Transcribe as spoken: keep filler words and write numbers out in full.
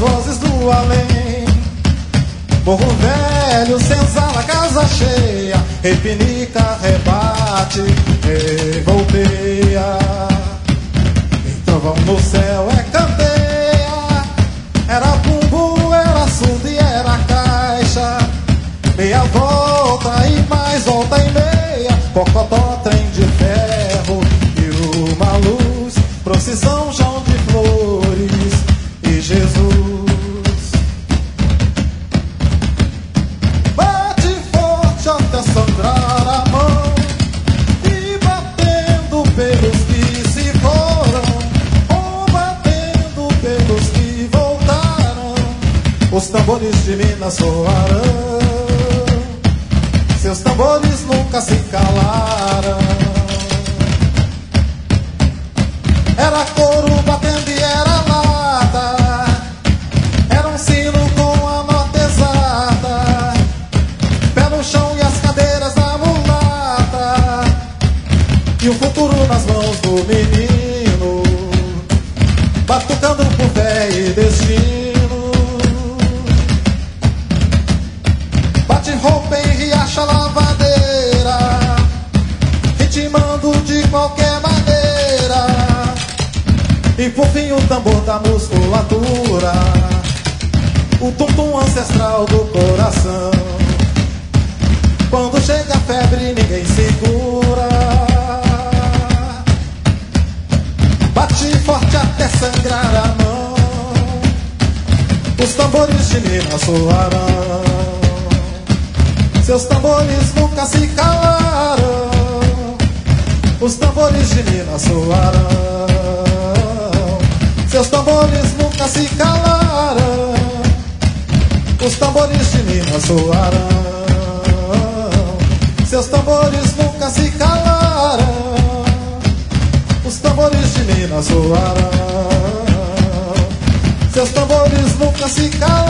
vozes do além. Morro velho, senzala, casa cheia, repinica, rebate, revolteia. Então vão no céu, é candeia. Era bumbo, era surdo e era caixa. Meia volta e mais volta e meia. Pocotó, trem de ferro e uma luz. Procissão, João de flores e Jesus. Bate forte até sangrar a mão, e batendo pelos que se foram, ou batendo pelos que voltaram. Os tambores de Minas soarão, seus tambores nunca se calaram. Era couro batendo e era lata, era um sino com a nota exata, pé no chão e as cadeiras da mulata, e o futuro nas mãos do menino, batucando por fé e destino. Bate roupa em riacha lavadeira, ritmando de qualquer maneira. E por fim o tambor da musculatura, o tum-tum ancestral do coração. Quando chega a febre ninguém segura, bate forte até sangrar a mão. Os tambores de Minas soarão, seus tambores nunca se calaram. Os tambores de Minas soarão, seus tambores nunca se calaram. Os tambores de Minas soarão, seus tambores nunca se calaram. Os tambores de Minas soarão, seus tambores nunca se calaram.